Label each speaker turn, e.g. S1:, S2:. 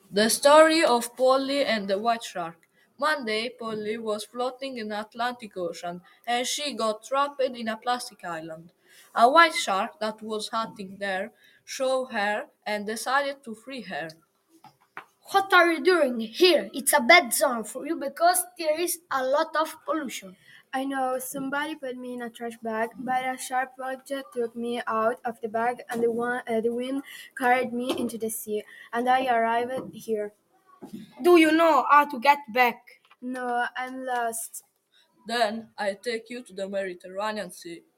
S1: The story of Polly and the white shark. One day, Polly was floating in the Atlantic Ocean and she got trapped in a plastic island. A white shark that was hunting there saw her and decided to free her.
S2: What are you doing here? It's a bad zone for you because there is a lot of pollution.
S3: I know somebody put me in a trash bag, but a sharp object took me out of the bag, and the wind carried me into the sea, and I arrived here.
S2: Do you know how to get back?
S3: No, I'm lost.
S1: Then I take you to the Mediterranean Sea.